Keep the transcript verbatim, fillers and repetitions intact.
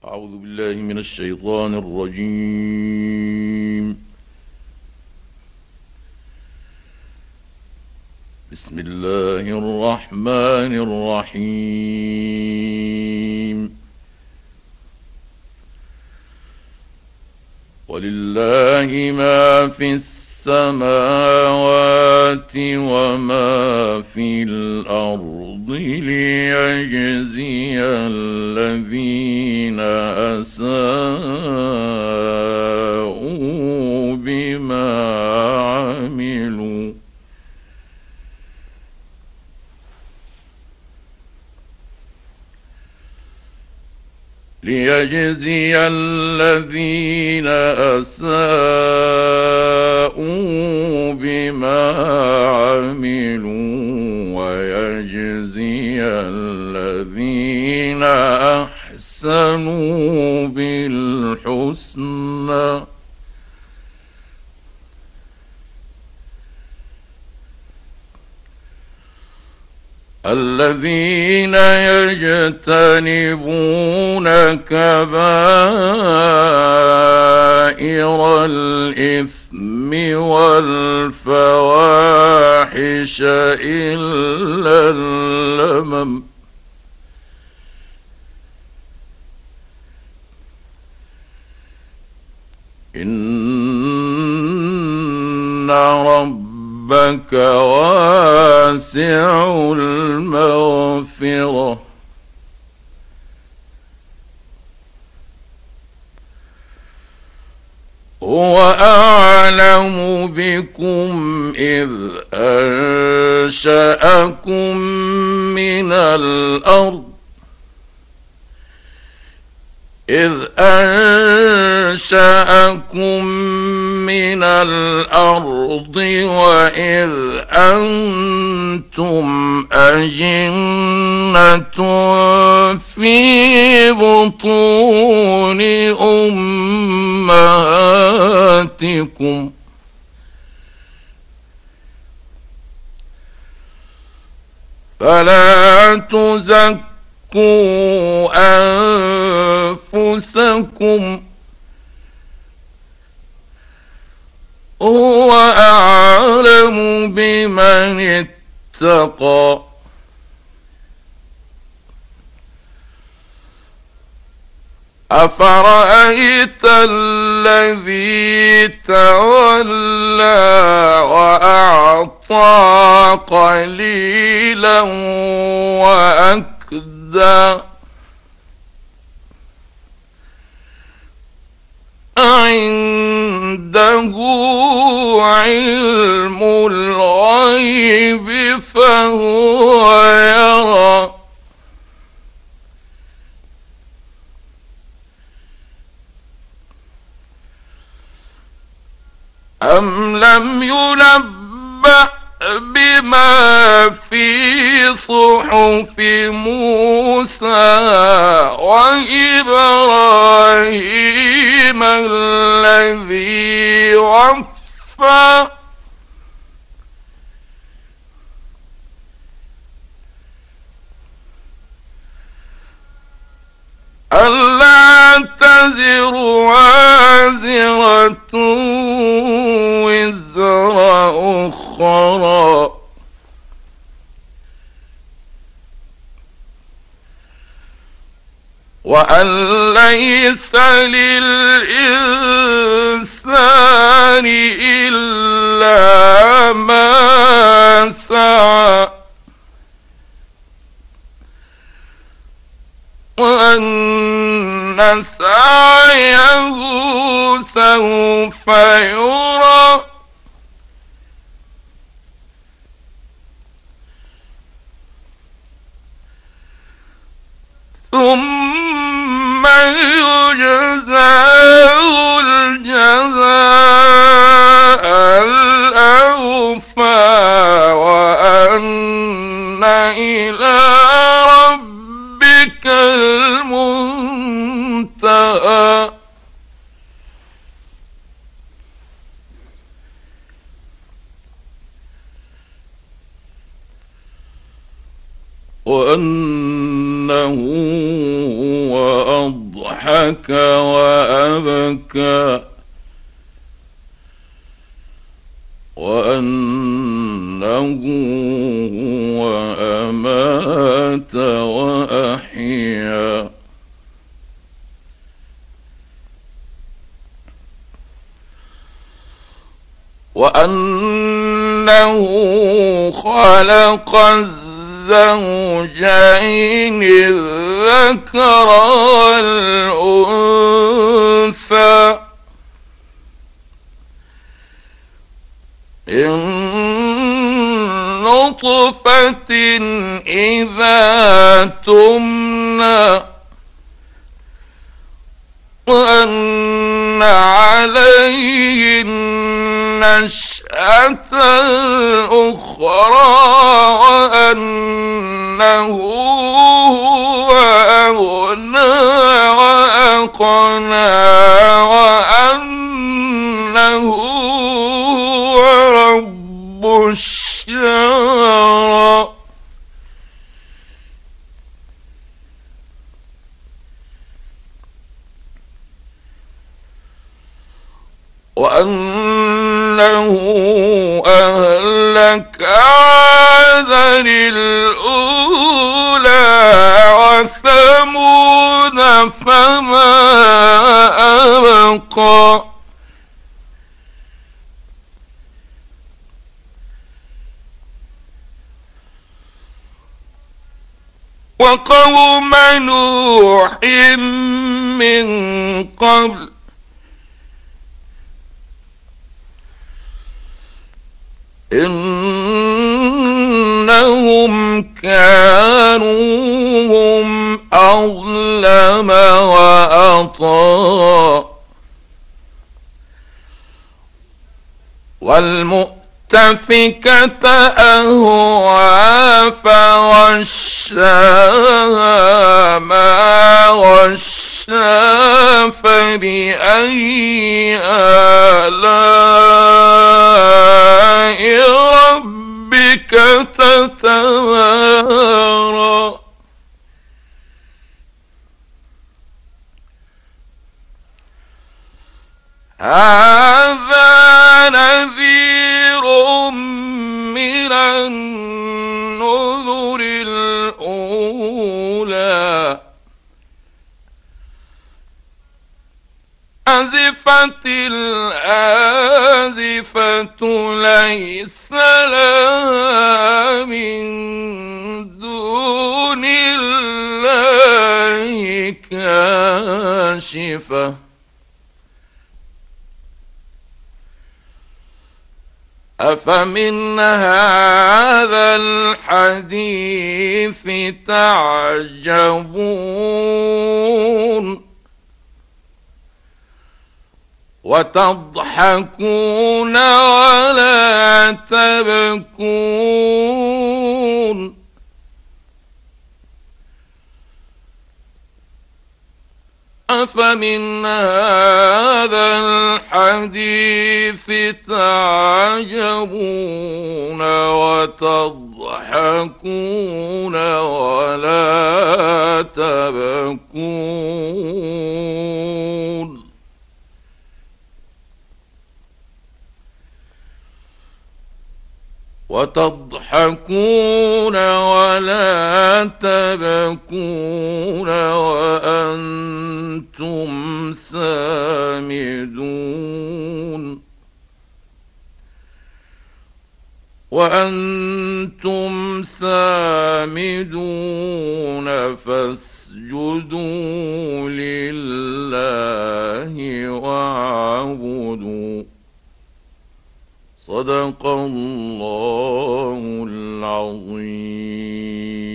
أعوذ بالله من الشيطان الرجيم. بسم الله الرحمن الرحيم. ولله ما في السماوات وما في الأرض ليجزي الذين أساءوا بما عملوا ليجزي الذين أساءوا بما عملوا ويجزي الذين أحسنوا بالحسنى. الذين يجتنبون كبائر الإثم والفواحش إلا اللمم إن رب ربك واسع المغفرة هو أعلم بكم إذ أنشأكم من الأرض إذ أنشأكم من الأرض وإذ أنتم أجنة في بطون أمهاتكم فلا تزكوا أنفسكم هو أعلم بمن اتقى. أفرأيت الذي تولى وأعطى قليلا وأكدى عنده علم الغيب فهو يرى أم لم ينبأ بما في صحف موسى وإبراهيم الذي وفى ألا تزر وازرة وزر أخرى وأن ليس للإنسان إلا ما سعى وأن سعيه سوف يرى ثم يجزاه الجزاء الأوفى وأن إلى ربك المنتهى. وأنه هو أضحك وأضحك وأبكى وأنه هو أمات وأحيا وأنه خلق الزوجين الذكر والأنثى من نطفة إذا تمنى وأن عليه النشأة الأخرى وأنه هو أغنى وأقنى وأنه هو رب الشعرى وأنه أهلك عادا الأولى وثمود فما أبقى وقوم نوح من قبل إنهم كانوا هم أظلم وأطغى والمؤتفكة أهوى فغشاها ما غشا فبأي آلاء ربك تتمارى هذا نذير من النذر الأولى أزفت الآزفة ليس لها من دون الله كاشفة أفمن هذا الحديث تعجبون وتضحكون ولا تبكون أفمن هذا الحديث تعجبون وتضحكون ولا تبكون وتضحكون ولا تبكون وأنتم سامدون وأنتم سامدون فاسجدوا لله واعبدوا صدق الله العظيم.